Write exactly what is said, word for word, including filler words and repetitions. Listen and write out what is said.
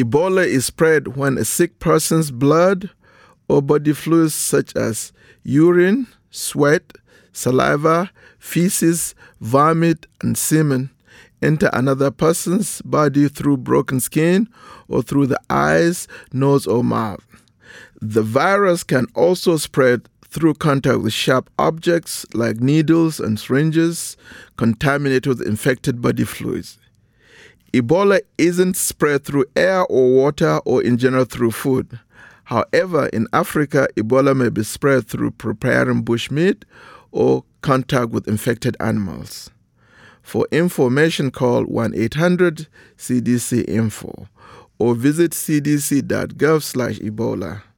Ebola is spread when a sick person's blood or body fluids such as urine, sweat, saliva, feces, vomit, and semen enter another person's body through broken skin or through the eyes, nose, or mouth. The virus can also spread through contact with sharp objects like needles and syringes contaminated with infected body fluids. Ebola isn't spread through air or water or in general through food. However, in Africa, Ebola may be spread through preparing bushmeat or contact with infected animals. For information, call one eight hundred C D C info or visit c d c dot gov slash Ebola.